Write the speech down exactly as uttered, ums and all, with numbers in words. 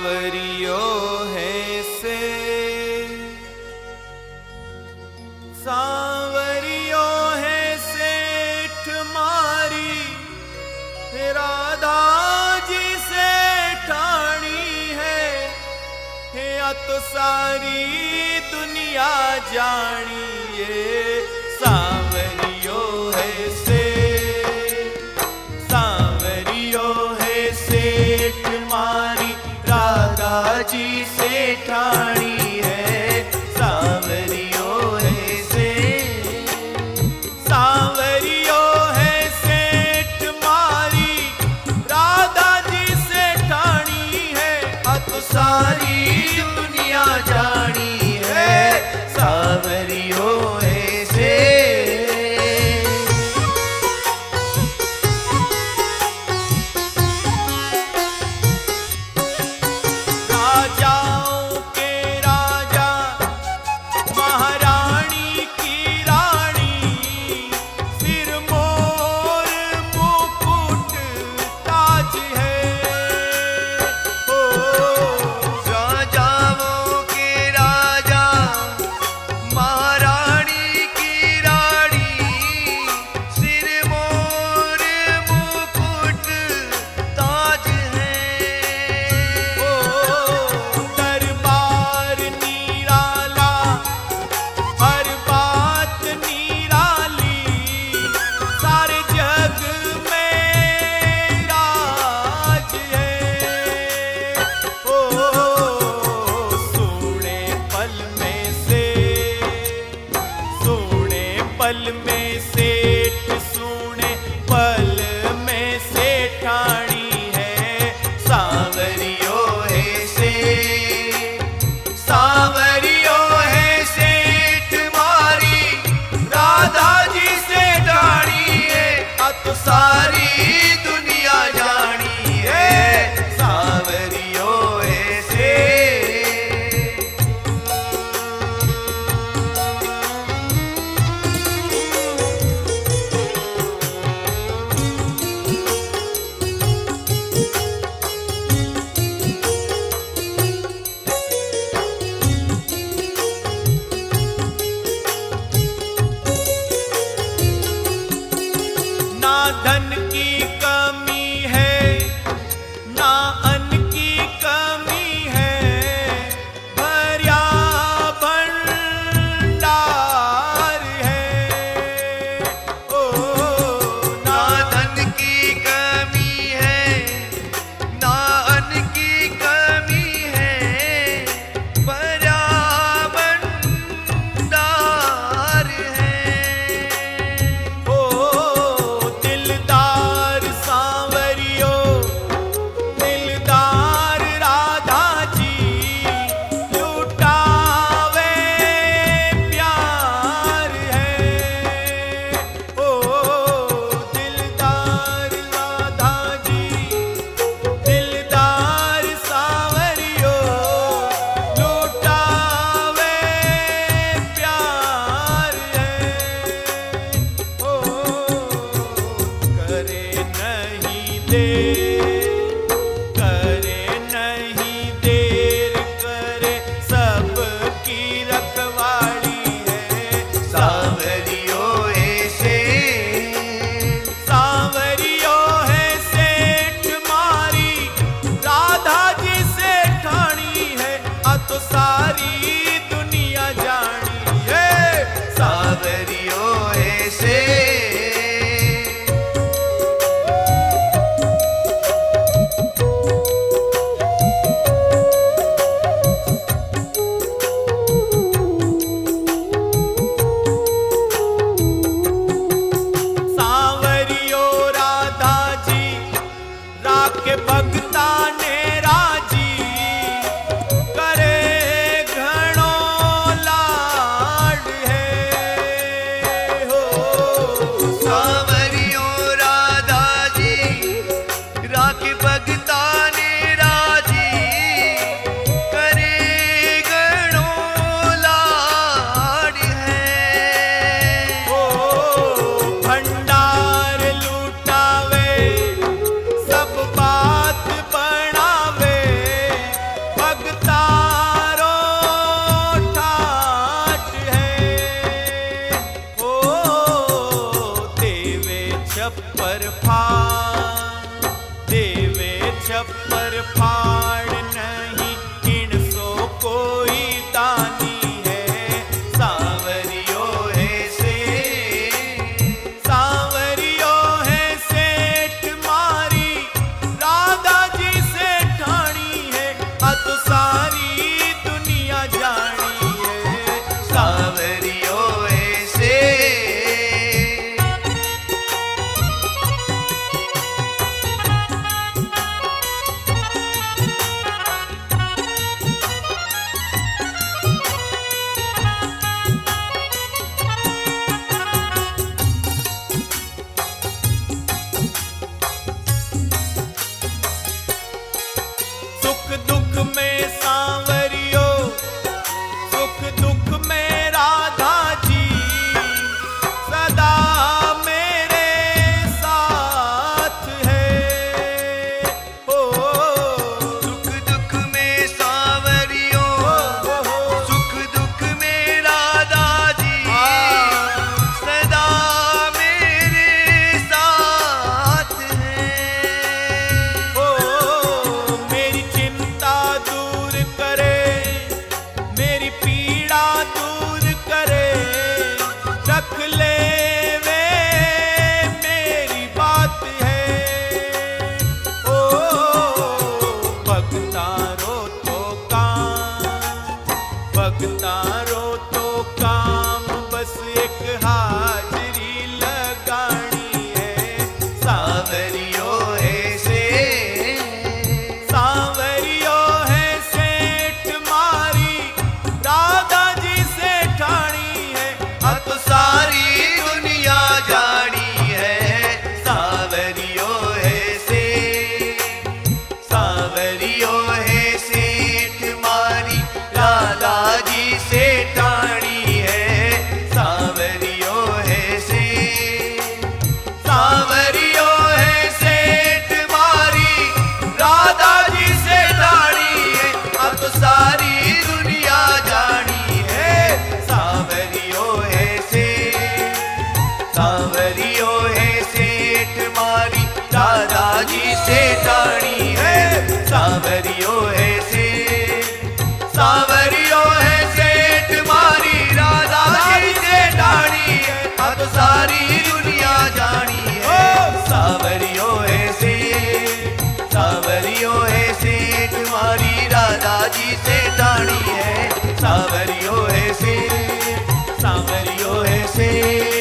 सावरियो है से सावरियो है सेठ मारी राधा जी से ठाणी है, या तो सारी दुनिया जानिए। सावरियो है से सावरियो है सेठ मारी राधा जी से ठाणी है। सावरियो है से सावरियो है सेठ मारी राधा जी से ठाणी है, अब सारी दुनिया जानी है। सावरियो है से राजाओं के राजा महारानी की रानी, सिर मोर मुकुट ताज है। ओ राजाओं के राजा महारानी की रानी, सिर मोर मुकुट ताज है। ओ दरबार निराला हर बात निराली, सारे जग में राज है। ओ सोने पल में से सोने पल में सेठ सोने पल में से ठाणी है। सावरियो है से सावरियो है सेठ मारी राधा जी से ठाणी है, अब तो सारी दुनिया जानी है। सावरियो है से छप्पर फाड़, देवे छप्पर फाड़ नहीं इनसो कोई दानी है। सांवरियो है से सांवरियो है सेठ मारी, राधा जी से ठाणी है, अत सारी दुनिया जानी है। सांवरियो ऐसे सुख दुख में सांवरियो, सुख दुख में राधा जी, सदा मेरे साथ है। ओ सुख दुख में सांवरियो, सुख दुख में राधा जी, सदा मेरे साथ हैं। ओ मेरी चिंता दूर करे, मेरी पीड़ा दूर करे, रख ले वे मेरी बात है। ओ भक्तारो तो काम, भक्तारो तो काम, बस एक हाजरी लगानी है। सांवरियो ऐसे सांवरियो है सेठ मारी, राधा जी से ठाणी है, अत सारी दुनिया जानी है। सांवरियो ऐसे सांवरियो है सेठ मारी, राधा जी से ठाणी है। सांवरियो ऐसे सांवरियो है सेठ मारी, राधा जी से ठाणी है, अब तो सारी दुनिया जानी है। सांवरियो ऐसे सांवरियो है सेठ मारी, राधा जी से ठाणी है। सांवरियो ऐसे सांवरियो है सेठ मारी, राधा जी से ठाणी है, अब तो सारी दुनिया जानी है। सांवरियो ऐसे सांवरियो है सेठ मारी, राधा जी से ठाणी है। सांवरियो ऐसे सांवरियो ऐसे